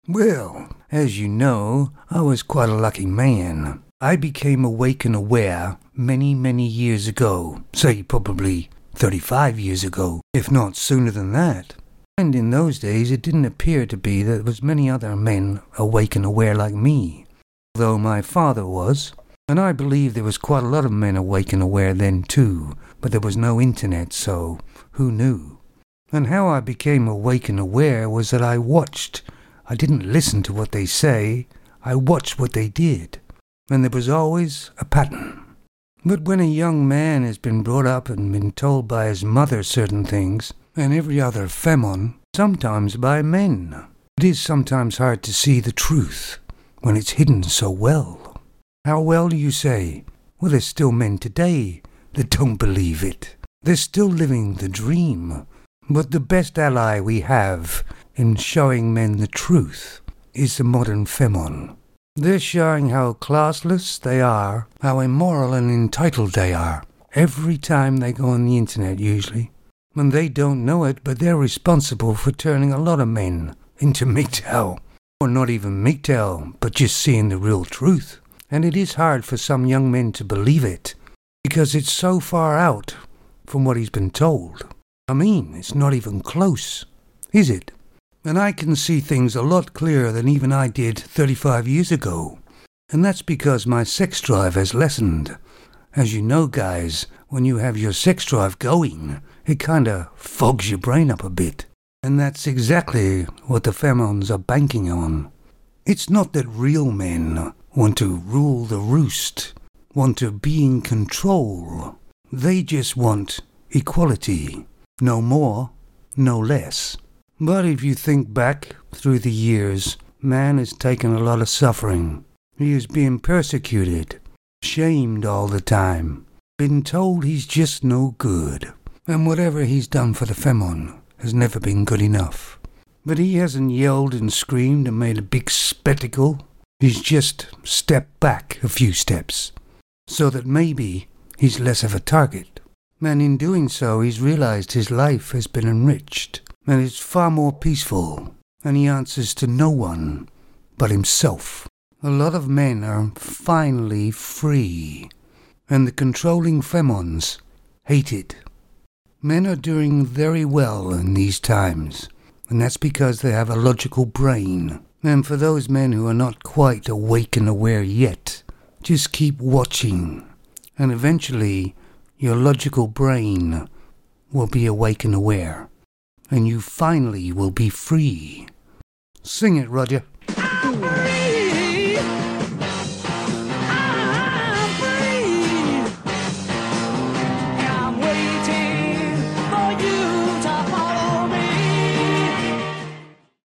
Well, as you know, I was quite a lucky man. I became awake and aware many, many years ago, say probably 35 years ago, if not sooner than that. And in those days it didn't appear to be that there was many other men awake and aware like me, though my father was. And I believe there was quite a lot of men awake and aware then too, but there was no internet, so who knew? And how I became awake and aware was that I watched. I didn't listen to what they say, I watched what they did. And there was always a pattern. But when a young man has been brought up and been told by his mother certain things, and every other femon, sometimes by men, it is sometimes hard to see the truth when it's hidden so well. How well do you say? Well, there's still men today that don't believe it. They're still living the dream. But the best ally we have in showing men the truth is the modern femon. They're showing how classless they are, how immoral and entitled they are, every time they go on the internet usually. And they don't know it, but they're responsible for turning a lot of men into MGTOW. Or not even MGTOW, but just seeing the real truth. And it is hard for some young men to believe it, because it's so far out from what he's been told. I mean, it's not even close, is it? And I can see things a lot clearer than even I did 35 years ago. And that's because my sex drive has lessened. As you know, guys, when you have your sex drive going, it kinda fogs your brain up a bit. And that's exactly what the femons are banking on. It's not that real men want to rule the roost, want to be in control. They just want equality. No more, no less. But if you think back through the years, man has taken a lot of suffering. He is being persecuted, shamed all the time, been told he's just no good. And whatever he's done for the femon has never been good enough. But he hasn't yelled and screamed and made a big spectacle. He's just stepped back a few steps, so that maybe he's less of a target. And in doing so, he's realized his life has been enriched. And it's far more peaceful, and he answers to no one but himself. A lot of men are finally free, and the controlling femons hate it. Men are doing very well in these times, and that's because they have a logical brain. And for those men who are not quite awake and aware yet, just keep watching, and eventually your logical brain will be awake and aware. And you finally will be free. Sing it, Roger.